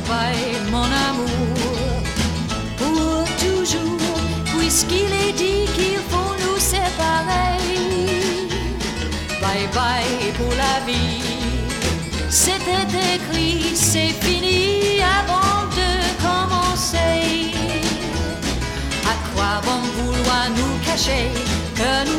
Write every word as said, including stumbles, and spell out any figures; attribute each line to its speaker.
Speaker 1: bye mon amour, pour toujours, puisqu'il est dit qu'il faut nous séparer. Bye bye pour la vie, c'était écrit, c'est fini avant de commencer. À quoi bon vouloir nous cacher que nous